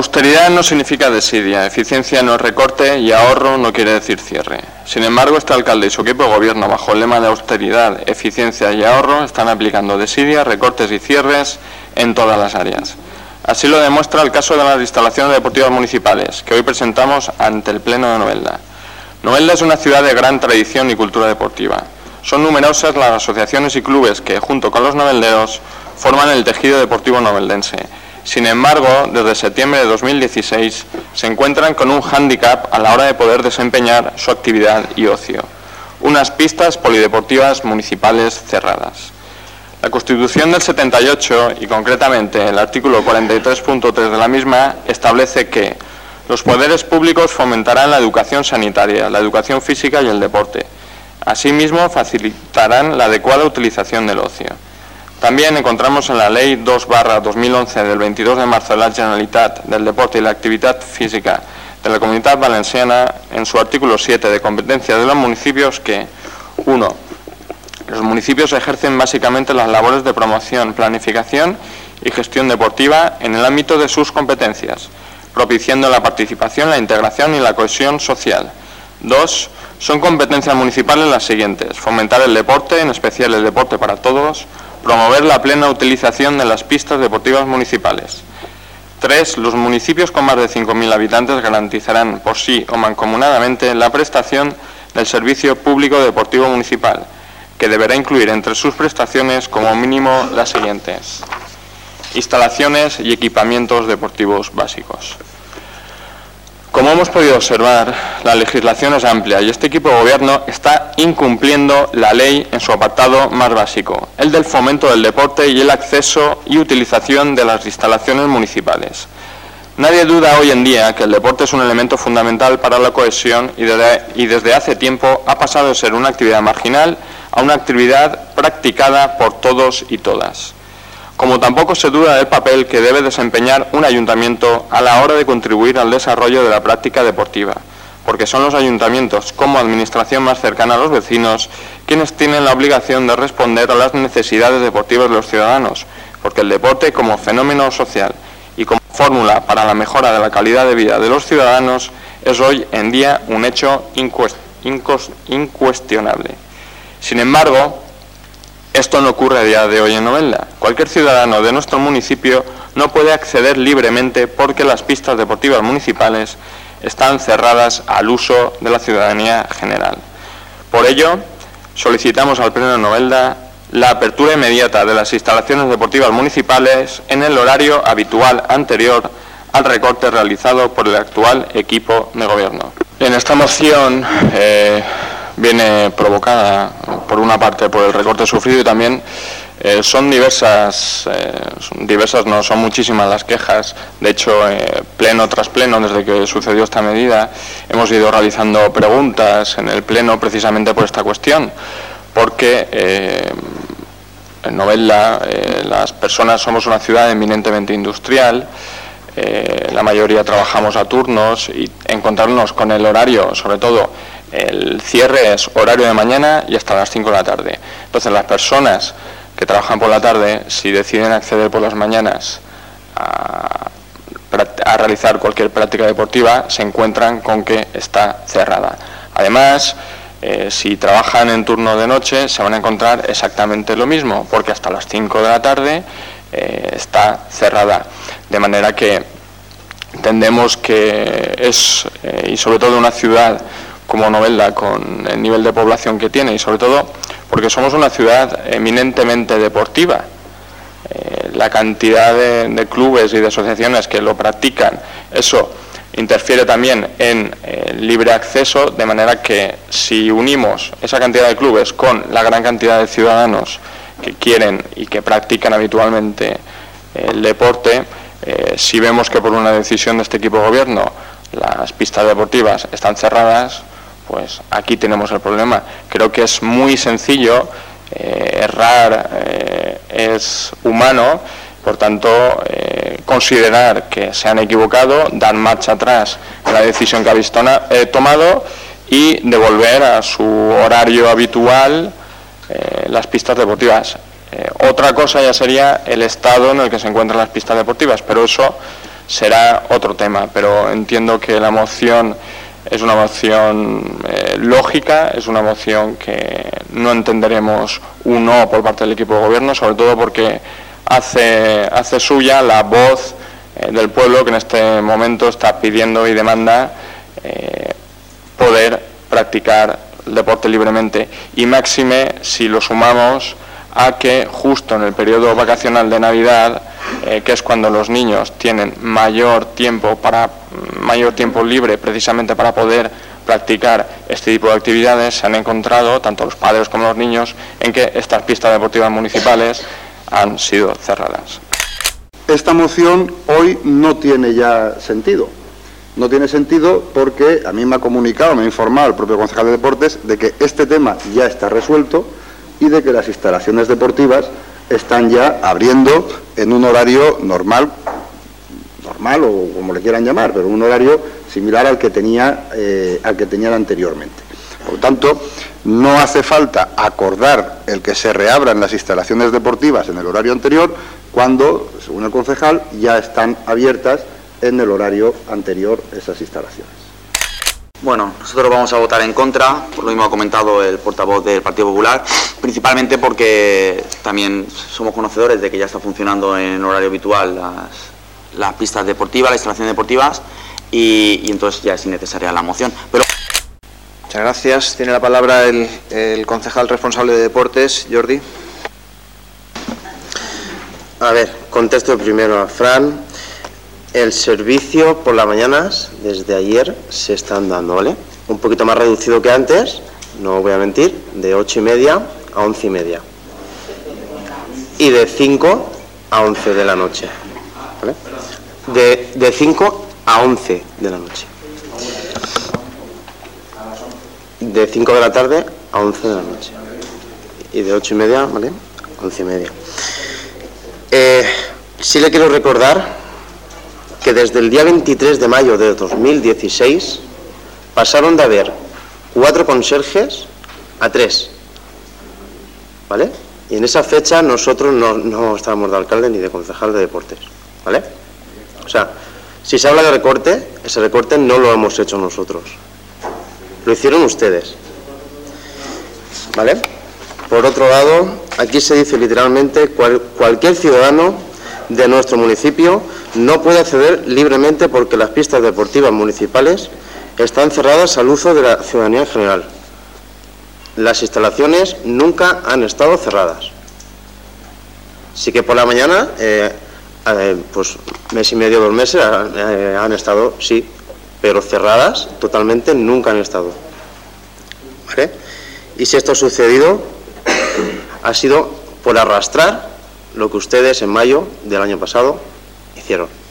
Austeridad no significa desidia, eficiencia no es recorte y ahorro no quiere decir cierre. Sin embargo, este alcalde y su equipo de gobierno, bajo el lema de austeridad, eficiencia y ahorro, están aplicando desidia, recortes y cierres en todas las áreas. Así lo demuestra el caso de las instalaciones deportivas municipales, que hoy presentamos ante el Pleno de Novelda. Novelda es una ciudad de gran tradición y cultura deportiva. Son numerosas las asociaciones y clubes que, junto con los novelderos, forman el tejido deportivo noveldense. Sin embargo, desde septiembre de 2016 se encuentran con un hándicap a la hora de poder desempeñar su actividad y ocio: unas pistas polideportivas municipales cerradas. La Constitución del 78, y concretamente el artículo 43.3 de la misma, establece que los poderes públicos fomentarán la educación sanitaria, la educación física y el deporte. Asimismo, facilitarán la adecuada utilización del ocio. También encontramos en la Ley 2/2011 del 22 de marzo de la Generalitat del Deporte y la Actividad Física de la Comunitat Valenciana, en su artículo 7 de competencia de los municipios, que 1. Los municipios ejercen básicamente las labores de promoción, planificación y gestión deportiva en el ámbito de sus competencias, propiciando la participación, la integración y la cohesión social. 2. Son competencias municipales las siguientes: fomentar el deporte, en especial el deporte para todos, promover la plena utilización de las pistas deportivas municipales. 3. Los municipios con más de 5.000 habitantes garantizarán por sí o mancomunadamente la prestación del servicio público deportivo municipal, que deberá incluir entre sus prestaciones como mínimo las siguientes: instalaciones y equipamientos deportivos básicos. Como hemos podido observar, la legislación es amplia y este equipo de gobierno está incumpliendo la ley en su apartado más básico, el del fomento del deporte y el acceso y utilización de las instalaciones municipales. Nadie duda hoy en día que el deporte es un elemento fundamental para la cohesión y desde hace tiempo ha pasado de ser una actividad marginal a una actividad practicada por todos y todas. Como tampoco se duda del papel que debe desempeñar un ayuntamiento a la hora de contribuir al desarrollo de la práctica deportiva, porque son los ayuntamientos, como administración más cercana a los vecinos, quienes tienen la obligación de responder a las necesidades deportivas de los ciudadanos, porque el deporte, como fenómeno social y como fórmula para la mejora de la calidad de vida de los ciudadanos, es hoy en día un hecho incuestionable. Sin embargo, esto no ocurre a día de hoy en Novelda. Cualquier ciudadano de nuestro municipio no puede acceder libremente porque las pistas deportivas municipales están cerradas al uso de la ciudadanía general. Por ello, solicitamos al Pleno de Novelda la apertura inmediata de las instalaciones deportivas municipales en el horario habitual anterior al recorte realizado por el actual equipo de gobierno. En esta moción viene provocada por una parte por el recorte sufrido y también son no son muchísimas las quejas. De hecho, pleno tras pleno, desde que sucedió esta medida, hemos ido realizando preguntas en el pleno precisamente por esta cuestión, porque en Novelda las personas somos una ciudad eminentemente industrial. La mayoría trabajamos a turnos y encontrarnos con el horario, sobre todo el cierre es horario de mañana y hasta las 5 de la tarde. Entonces las personas que trabajan por la tarde, si deciden acceder por las mañanas a realizar cualquier práctica deportiva, se encuentran con que está cerrada. Además, si trabajan en turno de noche, se van a encontrar exactamente lo mismo, porque hasta las 5 de la tarde está cerrada. De manera que entendemos que es, y sobre todo una ciudad como Novelda, con el nivel de población que tiene, y sobre todo porque somos una ciudad eminentemente deportiva. La cantidad de clubes y de asociaciones que lo practican, eso interfiere también en el libre acceso, de manera que si unimos esa cantidad de clubes con la gran cantidad de ciudadanos que quieren y que practican habitualmente el deporte, si vemos que por una decisión de este equipo de gobierno las pistas deportivas están cerradas, pues aquí tenemos el problema. Creo que es muy sencillo, errar es humano, por tanto considerar que se han equivocado, dar marcha atrás en la decisión que habéis tomado y devolver a su horario habitual las pistas deportivas. Otra cosa ya sería el estado en el que se encuentran las pistas deportivas, pero eso será otro tema, pero entiendo que la moción es una moción lógica, es una moción que no entenderemos un no por parte del equipo de gobierno, sobre todo porque hace suya la voz del pueblo que en este momento está pidiendo y demanda poder practicar el deporte libremente, y máxime si lo sumamos a que justo en el periodo vacacional de Navidad, que es cuando los niños tienen mayor tiempo libre precisamente para poder practicar este tipo de actividades, se han encontrado, tanto los padres como los niños, en que estas pistas deportivas municipales han sido cerradas. Esta moción hoy no tiene ya sentido. No tiene sentido porque a mí me ha informado el propio concejal de deportes de que este tema ya está resuelto y de que las instalaciones deportivas están ya abriendo en un horario normal o como le quieran llamar, pero un horario similar al que tenían anteriormente. Por lo tanto, no hace falta acordar el que se reabran las instalaciones deportivas en el horario anterior cuando, según el concejal, ya están abiertas en el horario anterior esas instalaciones. Bueno, nosotros vamos a votar en contra, por lo mismo ha comentado el portavoz del Partido Popular, principalmente porque también somos conocedores de que ya está funcionando en horario habitual las pistas deportivas, las instalaciones deportivas, y entonces ya es innecesaria la moción. Muchas gracias. Tiene la palabra el concejal responsable de deportes, Jordi. A ver, contesto primero a Fran. El servicio por las mañanas, desde ayer, se están dando, ¿vale? Un poquito más reducido que antes, no voy a mentir, de 8:30 a 11:30. Y de 5 a 11 de la noche, ¿vale? De 5 a 11 de la noche. De 5 de la tarde a 11 de la noche. Y de 8:30, ¿vale? 11:30. Sí le quiero recordar que desde el día 23 de mayo de 2016 pasaron de haber 4 conserjes a 3, ¿vale? Y en esa fecha nosotros no estábamos de alcalde ni de concejal de deportes, ¿vale? O sea, si se habla de recorte, ese recorte no lo hemos hecho nosotros, lo hicieron ustedes, ¿vale? Por otro lado, aquí se dice literalmente cualquier ciudadano de nuestro municipio no puede acceder libremente porque las pistas deportivas municipales están cerradas al uso de la ciudadanía en general. Las instalaciones nunca han estado cerradas. Sí que por la mañana, pues mes y medio, 2 meses, han estado, sí, pero cerradas totalmente nunca han estado. ¿Vale? Y si esto ha sucedido, ha sido por arrastrar lo que ustedes en mayo del año pasado hicieron.